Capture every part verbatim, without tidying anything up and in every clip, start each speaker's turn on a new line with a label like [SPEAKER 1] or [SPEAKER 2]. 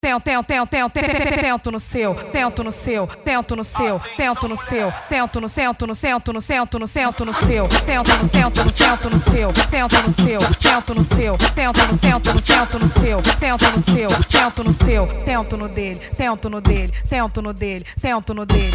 [SPEAKER 1] tento, tento, tento, tento, tento no seu, tento no seu, tento no seu, tento no seu, tento no centro, no centro, no centro, no centro, no seu, tento no centro, no centro, no seu, tento no seu, tento no seu, tento no centro, no centro, no seu, tento no seu, tento no seu, tento no dele, sento no dele, sento no dele, sento no dele.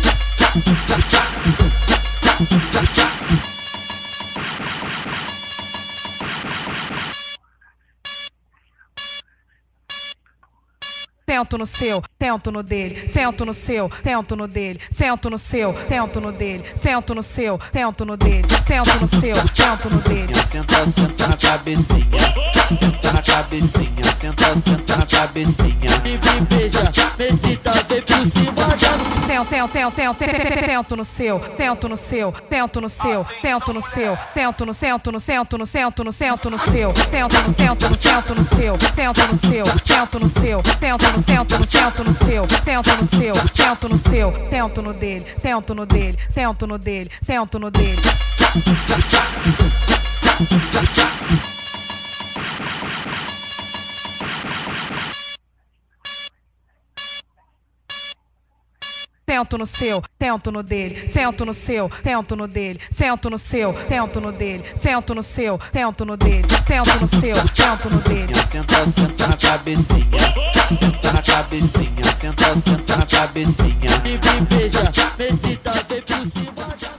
[SPEAKER 1] Tento no seu, tento no dele, sento no seu, tento no dele, sento no seu, tento no dele, sento no seu, tento no dele, sento no seu, tento no dele.
[SPEAKER 2] Senta, senta na cabecinha, senta na cabecinha, senta, senta na cabecinha.
[SPEAKER 3] E me beija, mesita, vem por cima da...
[SPEAKER 1] Tento, tento, tento, tento, tento no seu, tento no seu, tento no seu, tento no seu, tento no centro, no centro, no centro, no centro, no seu, tento no centro, no centro, no seu, tento no seu, tento no seu, tento no centro, no centro, no seu, tento no seu, tento no seu, tento no dele, sento no dele, sento no dele, sento no dele. Tento no seu, tento no dele, sento no seu, tento no dele, sento no seu, tento no dele, sento no seu, tento no dele, sento no seu, tento no dele.
[SPEAKER 2] Senta, senta na cabecinha, senta na cabecinha, senta, senta na cabecinha.
[SPEAKER 3] E me beija, mesita, vem por cima da...